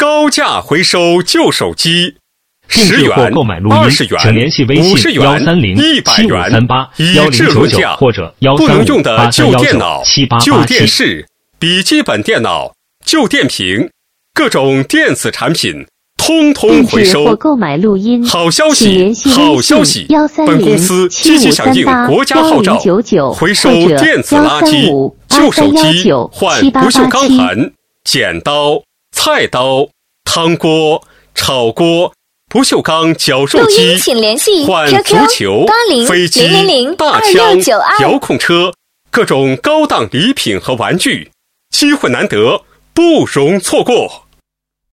高价回收旧手机，10元、20元、 请联系微信 50元、100元，以质论价。 或者不能用的旧电脑、 1358319 旧电视、笔记本电脑、旧电瓶，各种电子产品通通回收。 或购买录音， 好消息，好消息！本公司积极响应国家号召，回收电子垃圾、旧手机，换不锈钢盘、剪刀、菜刀、汤锅、炒锅、不锈钢绞肉机，换足球、飞机、大枪、遥控车，各种高档礼品和玩具，机会难得，不容错过。